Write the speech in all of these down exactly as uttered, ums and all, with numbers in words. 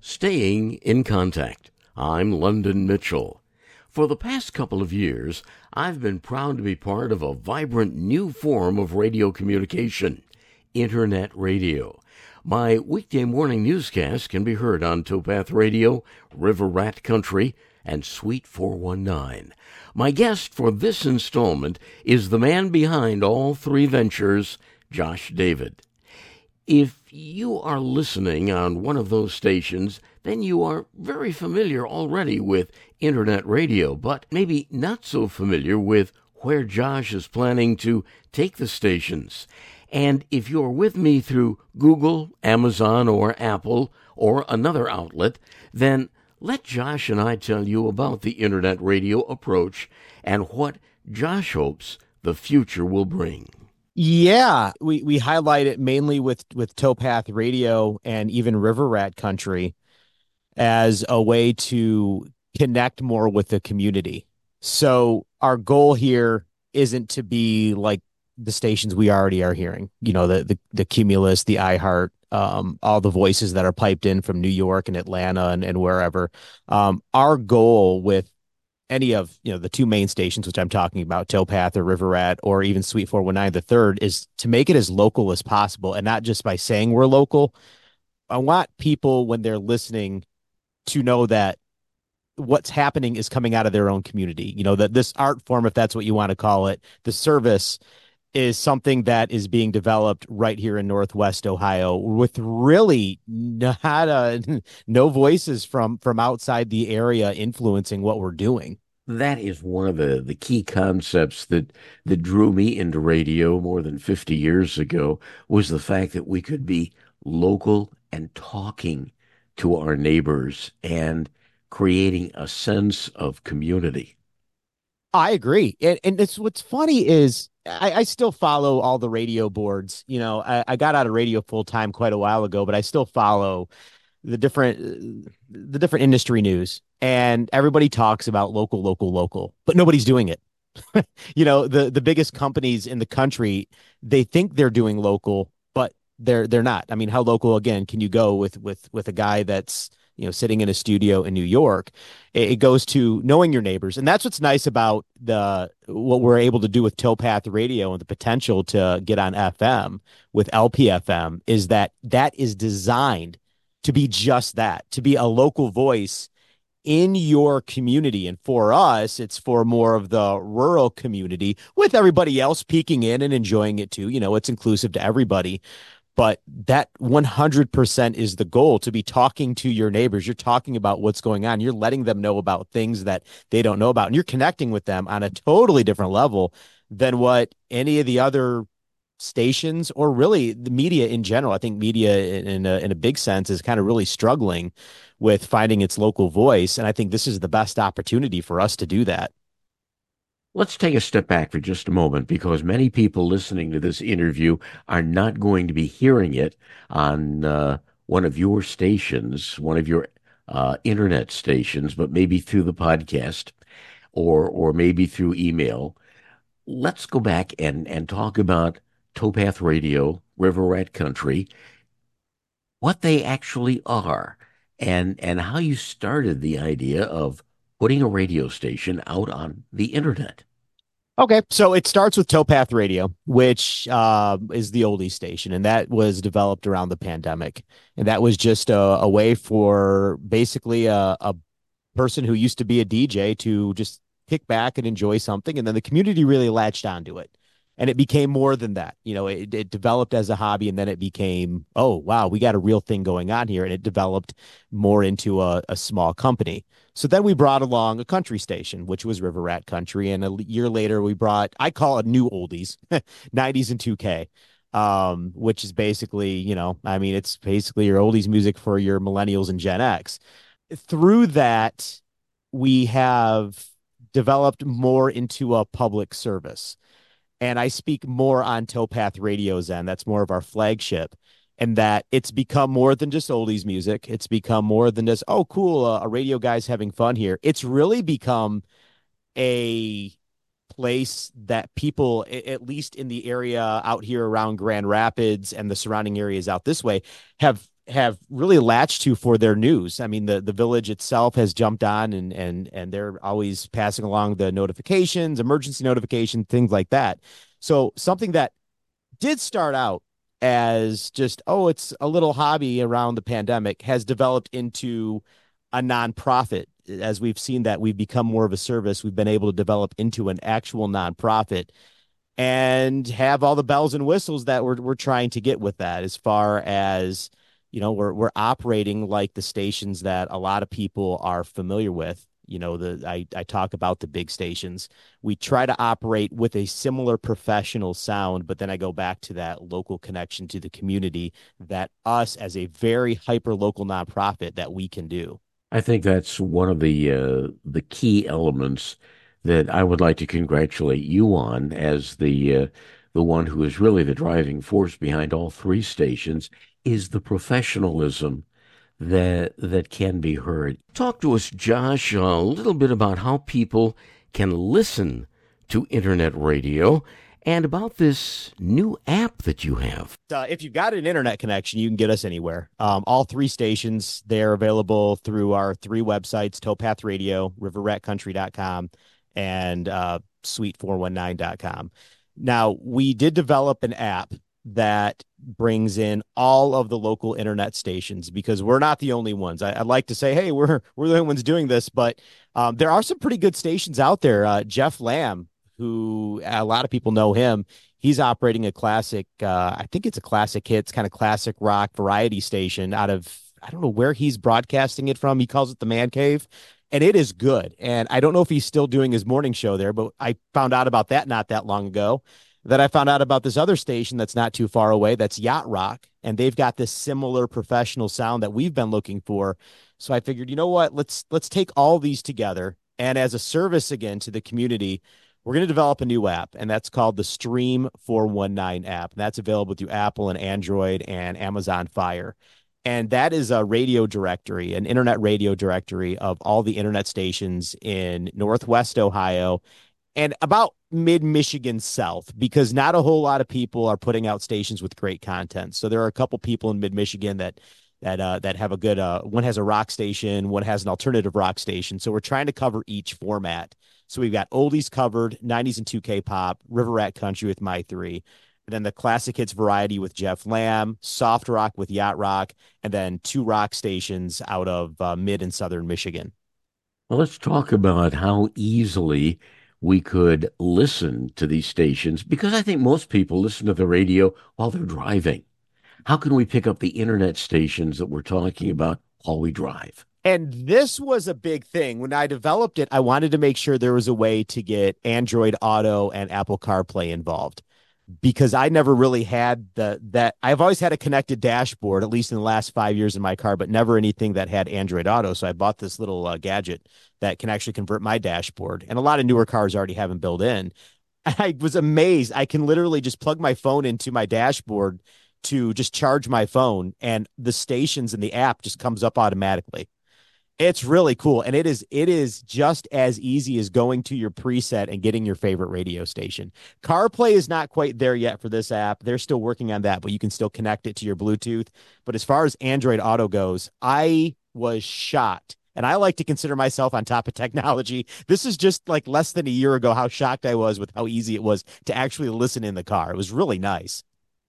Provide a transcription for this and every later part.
Staying in contact. I'm London Mitchell. For the past couple of years, I've been proud to be part of a vibrant new form of radio communication, Internet radio. My weekday morning newscast can be heard on Towpath Radio, River Rat Country, and Suite four one nine. My guest for this installment is the man behind all three ventures, Josh David. If you are listening on one of those stations, then you are very familiar already with Internet radio, but maybe not so familiar with where Josh is planning to take the stations. And if you're with me through Google, Amazon, or Apple, or another outlet, then let Josh and I tell you about the Internet radio approach and what Josh hopes the future will bring. Yeah, we, we highlight it mainly with, with Towpath Radio and even River Rat Country as a way to connect more with the community. So our goal here isn't to be like the stations we already are hearing, you know, the the, the Cumulus, the iHeart, um, all the voices that are piped in from New York and Atlanta and, and wherever. Um, our goal with any of, you know, the two main stations, which I'm talking about, Towpath or River Rat, or even Suite four one nine, the third, is to make it as local as possible. And not just by saying we're local. I want people, when they're listening, to know that what's happening is coming out of their own community. You know, that this art form, if that's what you want to call it, the service is something that is being developed right here in Northwest Ohio with really not uh, no voices from from outside the area influencing what we're doing. That is one of the, the key concepts that, that drew me into radio more than fifty years ago, was the fact that we could be local and talking to our neighbors and creating a sense of community. I agree. And, and it's what's funny is I, I still follow all the radio boards. You know, I, I got out of radio full time quite a while ago, but I still follow the different the different industry news. And everybody talks about local, local, local, but nobody's doing it. You know, the the biggest companies in the country, they think they're doing local, but they're they're not. I mean, how local again can you go with with with a guy that's, you know, sitting in a studio in New York? It, it goes to knowing your neighbors. And that's what's nice about the what we're able to do with Towpath Radio and the potential to get on F M with L P F M is that that is designed to be just that, to be a local voice in your community. And for us, it's for more of the rural community, with everybody else peeking in and enjoying it too. You know, it's inclusive to everybody. But that one hundred percent is the goal, to be talking to your neighbors. You're talking about what's going on. You're letting them know about things that they don't know about. And you're connecting with them on a totally different level than what any of the other stations, or really the media in general. I think media in a, in a big sense is kind of really struggling with finding its local voice. And I think this is the best opportunity for us to do that. Let's take a step back for just a moment, because many people listening to this interview are not going to be hearing it on uh, one of your stations, one of your uh, internet stations, but maybe through the podcast or or maybe through email. Let's go back and, and talk about Towpath Radio, River Rat Country, what they actually are, and, and how you started the idea of putting a radio station out on the internet. Okay, so it starts with Towpath Radio, which uh, is the oldies station, and that was developed around the pandemic. And that was just a, a way for basically a, a person who used to be a D J to just kick back and enjoy something. And then the community really latched onto it. And it became more than that. You know, it, it developed as a hobby, and then it became, oh, wow, we got a real thing going on here. And it developed more into a, a small company. So then we brought along a country station, which was River Rat Country. And a year later, we brought, I call it new oldies, nineties and two K, um, which is basically, you know, I mean, it's basically your oldies music for your millennials and Gen X. Through that, we have developed more into a public service. And I speak more on Towpath Radio's end. That's more of our flagship. And that it's become more than just oldies music. It's become more than just, oh, cool, uh, a radio guy's having fun here. It's really become a place that people, at least in the area out here around Grand Rapids and the surrounding areas out this way, have have really latched to for their news. I mean, the the village itself has jumped on and and and they're always passing along the notifications, emergency notifications, things like that. So something that did start out as just, oh, it's a little hobby around the pandemic has developed into a nonprofit. As we've seen that we've become more of a service, we've been able to develop into an actual nonprofit and have all the bells and whistles that we're we're trying to get with that. As far as, you know, we're we're operating like the stations that a lot of people are familiar with. You know, the I, I talk about the big stations. We try to operate with a similar professional sound, but then I go back to that local connection to the community that us as a very hyper local nonprofit that we can do. I think that's one of the uh, the key elements that I would like to congratulate you on as the uh, the one who is really the driving force behind all three stations is the professionalism that that can be heard. Talk to us, Josh, a little bit about how people can listen to internet radio and about this new app that you have. Uh, if you've got an internet connection, you can get us anywhere. Um, all three stations, they're available through our three websites, Towpath Radio, river rat country dot com, and uh, suite four one nine dot com. Now, we did develop an app that brings in all of the local internet stations because we're not the only ones. I, I like to say, hey, we're we're the only ones doing this, but um, there are some pretty good stations out there. Uh, Jeff Lamb, who a lot of people know him, he's operating a classic, uh, I think it's a classic hits, kind of classic rock variety station out of, I don't know where he's broadcasting it from. He calls it the Man Cave, and it is good. And I don't know if he's still doing his morning show there, but I found out about that not that long ago. That I found out about this other station that's not too far away. That's Yacht Rock. And they've got this similar professional sound that we've been looking for. So I figured, you know what, let's, let's take all these together. And as a service again to the community, we're going to develop a new app, and that's called the Stream four one nine app. And that's available through Apple and Android and Amazon Fire. And that is a radio directory, an internet radio directory of all the internet stations in Northwest Ohio and about mid-Michigan south, because not a whole lot of people are putting out stations with great content. So there are a couple people in mid-Michigan that that uh, that have a good, uh, one has a rock station, one has an alternative rock station. So we're trying to cover each format. So we've got oldies covered, nineties and two K pop, River Rat Country with My Three, and then the classic hits variety with Jeff Lamb, soft rock with Yacht Rock, and then two rock stations out of uh, mid and southern Michigan. Well, let's talk about how easily we could listen to these stations because I think most people listen to the radio while they're driving. How can we pick up the internet stations that we're talking about while we drive? And this was a big thing. When I developed it, I wanted to make sure there was a way to get Android Auto and Apple CarPlay involved because I never really had the that I've always had a connected dashboard, at least in the last five years in my car, but never anything that had Android Auto. So I bought this little uh, gadget that can actually convert my dashboard. And a lot of newer cars already have them built in. I was amazed. I can literally just plug my phone into my dashboard to just charge my phone, and the stations in the app just comes up automatically. It's really cool. And it is it is just as easy as going to your preset and getting your favorite radio station. CarPlay is not quite there yet for this app. They're still working on that, but you can still connect it to your Bluetooth. But as far as Android Auto goes, I was shocked. And I like to consider myself on top of technology. This is just like less than a year ago how shocked I was with how easy it was to actually listen in the car. It was really nice.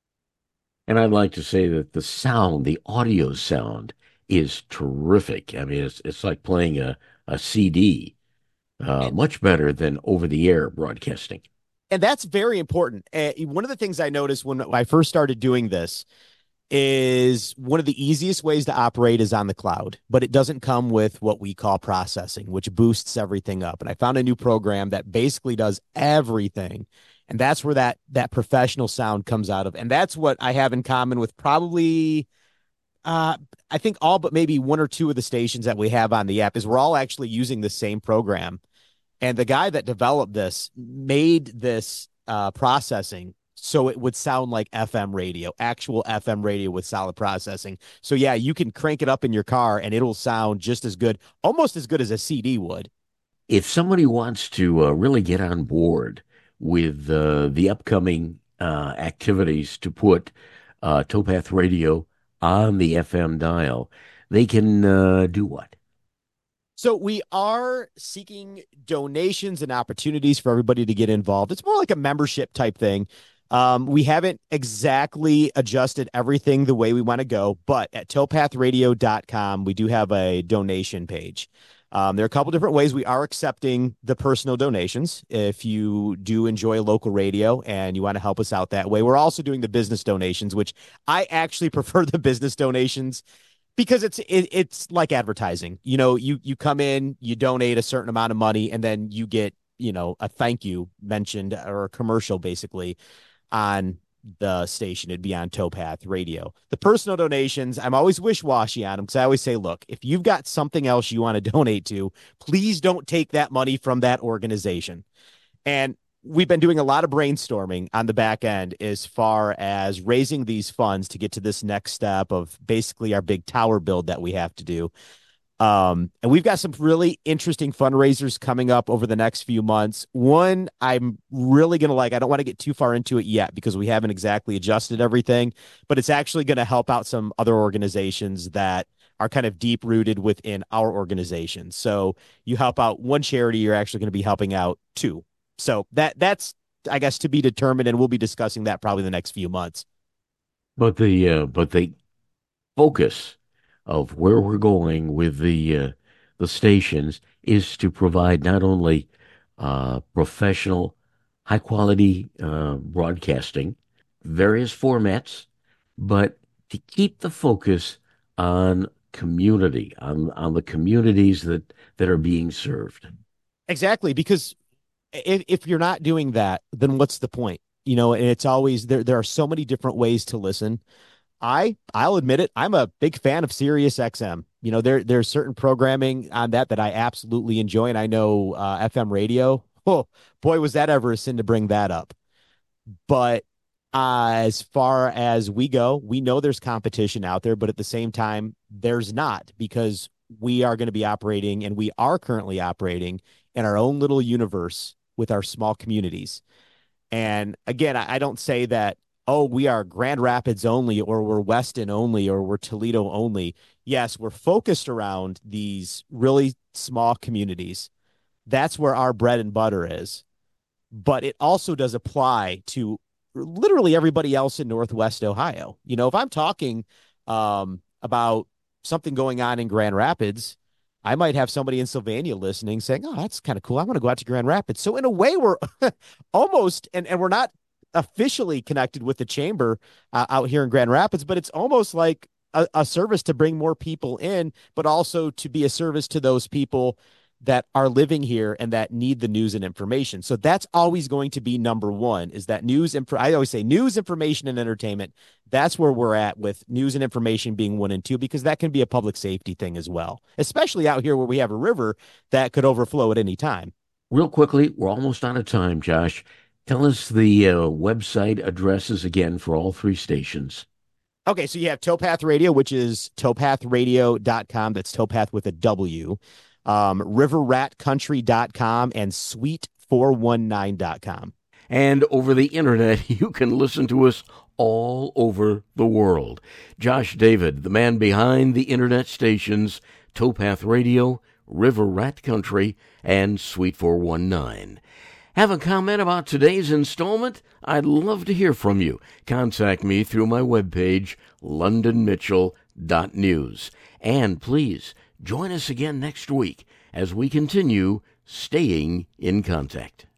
And I'd like to say that the sound, the audio sound, is terrific. I mean, it's it's like playing a, a C D, uh, much better than over-the-air broadcasting. And that's very important. Uh, one of the things I noticed when I first started doing this is one of the easiest ways to operate is on the cloud, but it doesn't come with what we call processing, which boosts everything up. And I found a new program that basically does everything. And that's where that that professional sound comes out of. And that's what I have in common with probably uh, I think all but maybe one or two of the stations that we have on the app is we're all actually using the same program. And the guy that developed this made this uh, processing so it would sound like F M radio, actual F M radio with solid processing. So yeah, you can crank it up in your car and it'll sound just as good, almost as good as a C D would. If somebody wants to uh, really get on board with uh, the upcoming uh, activities to put uh, Towpath Radio on the F M dial, they can uh, do what? So we are seeking donations and opportunities for everybody to get involved. It's more like a membership type thing. Um, we haven't exactly adjusted everything the way we want to go, but at towpath radio dot com, we do have a donation page. Um, there are a couple different ways we are accepting the personal donations. If you do enjoy local radio and you want to help us out that way, we're also doing the business donations, which I actually prefer the business donations because it's it, it's like advertising. You know, you you come in, you donate a certain amount of money, and then you get, you know, a thank you mentioned or a commercial basically on the station. It'd be on Towpath Radio. The personal donations, I'm always wish-washy on them because I always say, look, if you've got something else you want to donate to, please don't take that money from that organization. And we've been doing a lot of brainstorming on the back end as far as raising these funds to get to this next step of basically our big tower build that we have to do. Um, and we've got some really interesting fundraisers coming up over the next few months. One I'm really going to like, I don't want to get too far into it yet because we haven't exactly adjusted everything, but it's actually going to help out some other organizations that are kind of deep rooted within our organization. So you help out one charity, you're actually going to be helping out two. So that that's, I guess, to be determined, and we'll be discussing that probably the next few months. But the uh, but the focus of where we're going with the uh, the stations is to provide not only uh, professional, high quality uh, broadcasting, various formats, but to keep the focus on community, on on the communities that that are being served. Exactly, because if if you're not doing that, then what's the point? You know, and it's always there. There are so many different ways to listen. I I'll admit it. I'm a big fan of Sirius X M. You know, there there's certain programming on that that I absolutely enjoy, and I know uh, F M radio. Oh boy, was that ever a sin to bring that up. But uh, as far as we go, we know there's competition out there, but at the same time, there's not because we are going to be operating, and we are currently operating in our own little universe with our small communities. And again, I, I don't say that, oh, we are Grand Rapids only, or we're Weston only, or we're Toledo only. Yes, we're focused around these really small communities. That's where our bread and butter is. But it also does apply to literally everybody else in Northwest Ohio. You know, if I'm talking um, about something going on in Grand Rapids, I might have somebody in Sylvania listening saying, oh, that's kind of cool. I want to go out to Grand Rapids. So in a way, we're almost, and, and we're not officially connected with the chamber uh, out here in Grand Rapids, but it's almost like a, a service to bring more people in, but also to be a service to those people that are living here and that need the news and information. So that's always going to be number one, is that news. Inf- I always say news, information, and entertainment. That's where we're at, with news and information being one and two, because that can be a public safety thing as well, especially out here where we have a river that could overflow at any time. Real quickly, we're almost out of time, Josh. Tell us the uh, website addresses again for all three stations. Okay, so you have Towpath Radio, which is towpath radio dot com. That's Towpath with a W. Um, river rat country dot com and sweet four one nine dot com. And over the internet, you can listen to us all over the world. Josh David, the man behind the internet stations, Towpath Radio, River Rat Country, and Sweet four one nine. Have a comment about today's installment? I'd love to hear from you. Contact me through my webpage, london mitchell dot news. And please, join us again next week as we continue staying in contact.